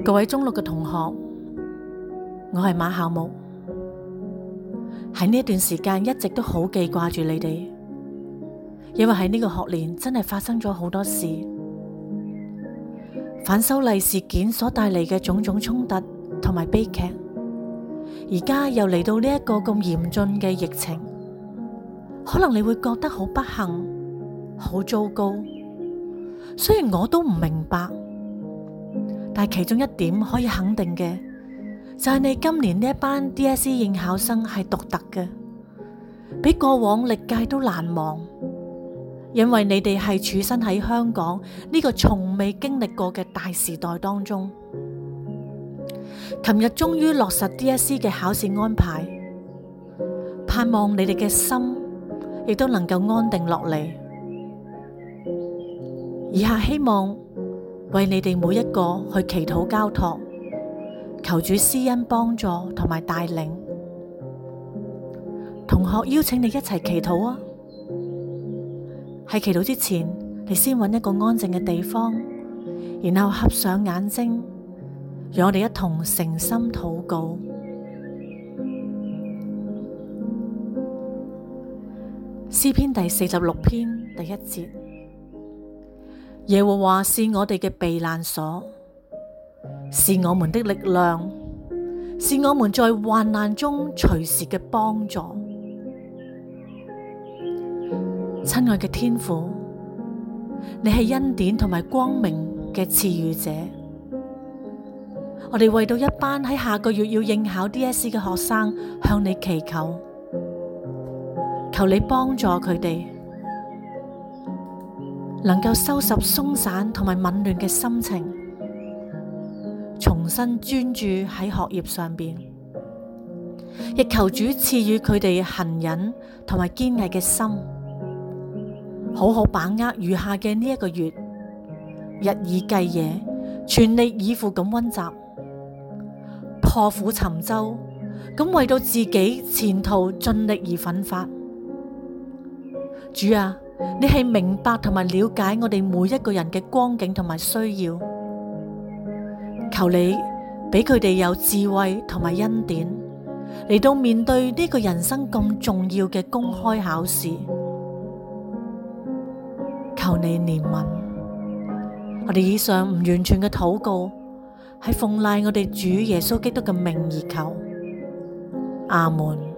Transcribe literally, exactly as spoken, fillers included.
各位中六嘅同學，我係馬校木。喺呢段時間一直都好記掛住你哋，因為喺呢個學年真係發生咗好多事，反修例事件所帶嚟嘅種種衝突同埋悲劇，而家又嚟到呢一個咁嚴峻嘅疫情，可能你會覺得好不幸、好糟糕。雖然我都唔明白，但係其中一點可以肯定嘅，就係你今年呢一班 D S E 應考生係獨特嘅，比過往歷屆都難忘，因為你哋係處身喺香港呢個從未經歷過嘅大時代當中。琴日終於落實 D S E 嘅考試安排，盼望你哋嘅心亦都能夠安定落嚟。以下希望為你哋每一個去祈禱交託，求主施恩幫助同埋帶領。同學邀請你一齊祈禱啊！喺祈禱之前，你先揾一個安靜嘅地方，然後合上眼睛，讓我哋一同誠心禱告。詩篇第四十六篇第一節：耶和華是我哋嘅避難所，是我們的力量，是我們在患難中隨時嘅幫助。親愛嘅天父，你係恩典同埋光明嘅賜予者。我哋為到一班喺下個月要應考 D S E 嘅學生向你祈求，求你幫助佢哋能夠收拾鬆散同埋紊亂嘅心情，重新專注喺學業上邊，亦求主賜予佢哋恆忍同埋堅毅嘅心，好好把握餘下嘅呢一個月，日以繼夜，全力以赴咁溫習，破釜沉舟，咁為到自己前途盡力而奮發。主啊，你係明白同埋了解我哋每一個人嘅光景同埋需要，求你俾佢哋有智慧同埋恩典嚟到面對呢個人生咁重要嘅公開考試。求你憐憫我哋以上唔完全嘅禱告，係奉賴我哋主耶穌基督嘅名而求。阿門。